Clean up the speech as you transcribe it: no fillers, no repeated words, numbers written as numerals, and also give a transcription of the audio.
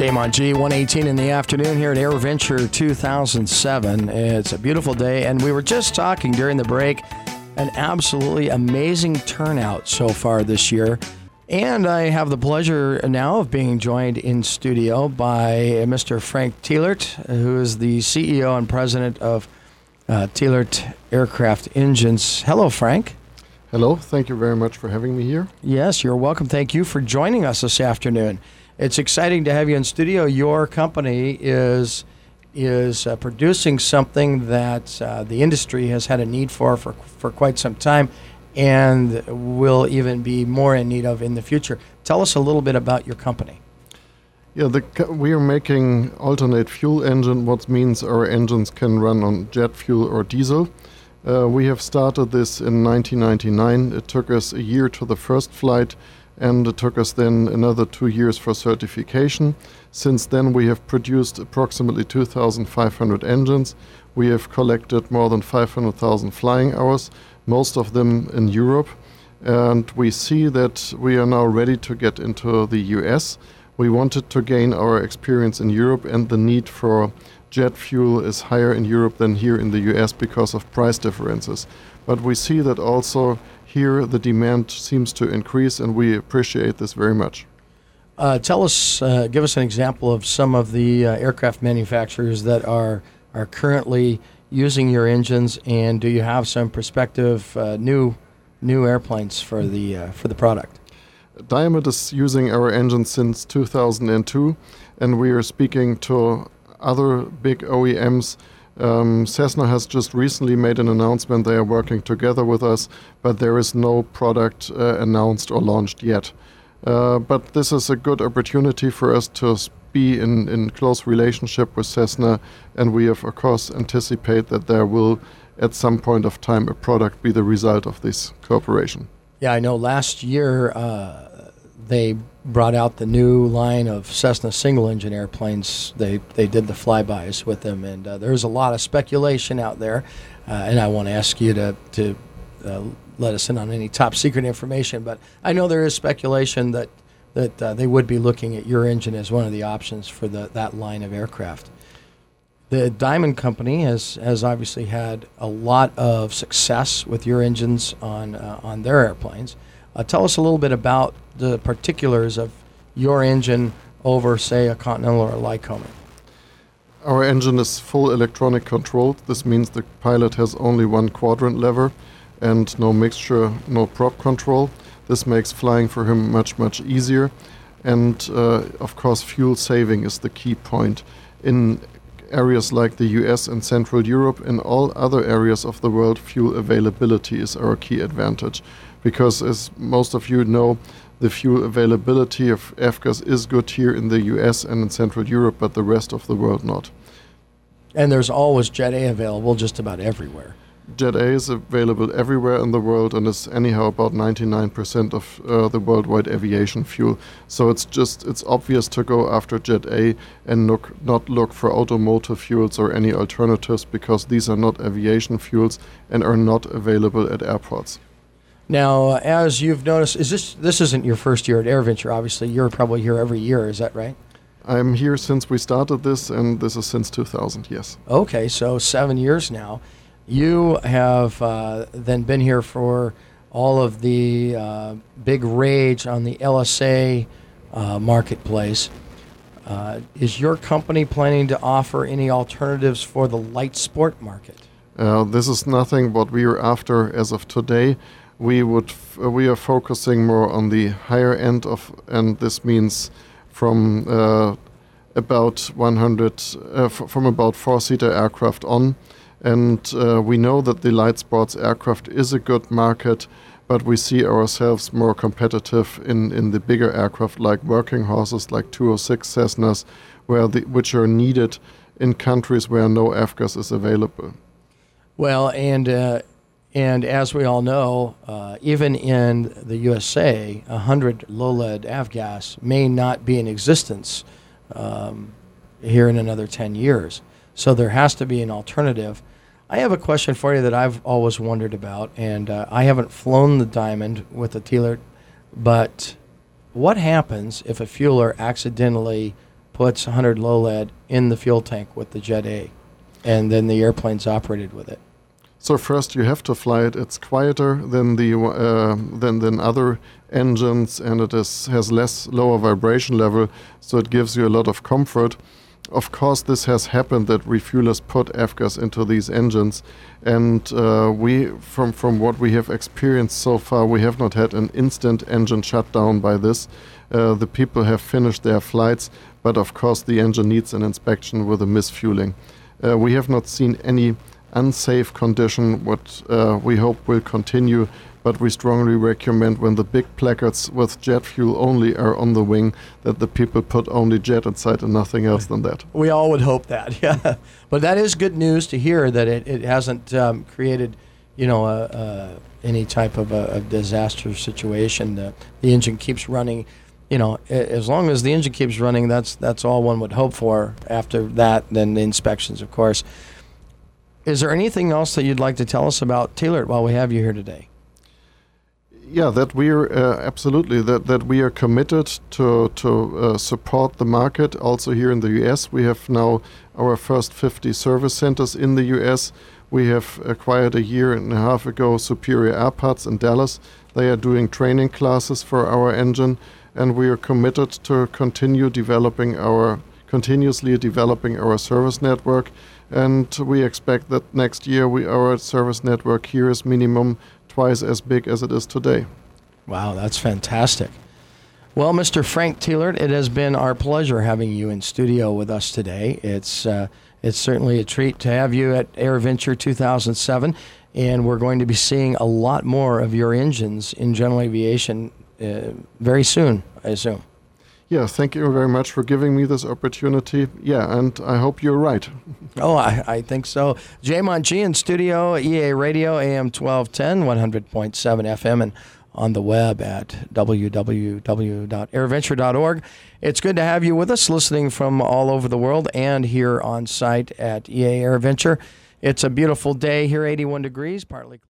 Game on G, 1:18 in the afternoon here at AirVenture 2007. It's a beautiful day, and we were just talking during the break, an absolutely amazing turnout so far this year. And I have the pleasure now of being joined in studio by Mr. Frank Thielert, who is the CEO and president of Thielert Aircraft Engines. Hello, Frank. Hello, thank you very much for having me here. Yes, you're welcome. Thank you for joining us this afternoon. It's exciting to have you in studio. Your company is producing something that the industry has had a need for quite some time and will even be more in need of in the future. Tell us a little bit about your company. Yeah, we are making alternate fuel engine, what means our engines can run on jet fuel or diesel. We have started this in 1999. It took us a year to the first flight, and it took us then another 2 years for certification. Since then, we have produced approximately 2,500 engines. We have collected more than 500,000 flying hours, most of them in Europe. And we see that we are now ready to get into the US. We wanted to gain our experience in Europe, and the need for jet fuel is higher in Europe than here in the US because of price differences. But we see that also here the demand seems to increase, and we appreciate this very much. Give us an example of some of the aircraft manufacturers that are currently using your engines, and do you have some prospective new airplanes for the product? Diamond is using our engine since 2002, and we are speaking to other big OEMs. Cessna has just recently made an announcement. They are working together with us, but there is no product announced or launched yet. But this is a good opportunity for us to be in close relationship with Cessna, and we of course anticipate that there will at some point of time a product be the result of this cooperation. Yeah, I know last year they brought out the new line of Cessna single-engine airplanes. They did the flybys with them, and there's a lot of speculation out there, and I won't ask you to let us in on any top-secret information, but I know there is speculation that they would be looking at your engine as one of the options for that line of aircraft. The Diamond Company has obviously had a lot of success with your engines on their airplanes. Tell us a little bit about the particulars of your engine over, say, a Continental or a Lycoming. Our engine is full electronic controlled. This means the pilot has only one quadrant lever and no mixture, no prop control. This makes flying for him much, much easier. And of course, fuel saving is the key point. In areas like the US and Central Europe and all other areas of the world, fuel availability is our key advantage. Because as most of you know, the fuel availability of F-gas is good here in the US and in Central Europe, but the rest of the world not. And there's always Jet A available just about everywhere. Jet A is available everywhere in the world and is anyhow about 99% of the worldwide aviation fuel. So it's obvious to go after Jet A and not look for automotive fuels or any alternatives, because these are not aviation fuels and are not available at airports. Now, as you've noticed, this isn't your first year at AirVenture, obviously. You're probably here every year, is that right? I'm here since we started this, and this is since 2000, yes. Okay, so 7 years now. You have then been here for all of the big rage on the LSA marketplace. Is your company planning to offer any alternatives for the light sport market? This is nothing what we are after as of today. We are focusing more on the higher end and this means from about 4-seater aircraft on. And we know that the light sports aircraft is a good market, but we see ourselves more competitive in the bigger aircraft like working horses, like 206 Cessnas, which are needed in countries where no F-gas is available. Well, and as we all know, even in the USA, 100 low-lead avgas may not be in existence here in another 10 years. So there has to be an alternative. I have a question for you that I've always wondered about, and I haven't flown the Diamond with the Thielert, but what happens if a fueler accidentally puts 100 low lead in the fuel tank with the Jet A, and then the airplane's operated with it. So first you have to fly it. It's quieter than the than other engines, and it has lower vibration level, so it gives you a lot of comfort. Of course, this has happened that refuelers put F-gas into these engines, and we, from what we have experienced so far, we have not had an instant engine shutdown by this. The people have finished their flights, but of course the engine needs an inspection with a misfueling. We have not seen any unsafe condition, what we hope will continue, but we strongly recommend when the big placards with jet fuel only are on the wing that the people put only jet inside and nothing else than that. We all would hope that, yeah. But that is good news to hear that it hasn't created, any type of a disaster situation. The engine keeps running. As long as the engine keeps running, that's all one would hope for. After that, then the inspections, of course. Is there anything else that you'd like to tell us about Thielert while we have you here today? Yeah, that we are absolutely that we are committed to support the market. Also here in the U.S., we have now our first 50 service centers in the U.S. We have acquired a year and a half ago Superior Air Parts in Dallas. They are doing training classes for our engine, and we are committed to continuously developing our service network. And we expect that next year our service network here is minimum twice as big as it is today. Wow, that's fantastic. Well, Mr. Frank Thielert, it has been our pleasure having you in studio with us today. It's certainly a treat to have you at AirVenture 2007, and we're going to be seeing a lot more of your engines in general aviation very soon, I assume. Yeah, thank you very much for giving me this opportunity. Yeah, and I hope you're right. Oh, I think so. Jay Monchi in studio, EA Radio, AM 1210, 100.7 FM, and on the web at www.airventure.org. It's good to have you with us, listening from all over the world and here on site at EA AirVenture. It's a beautiful day here, 81 degrees, partly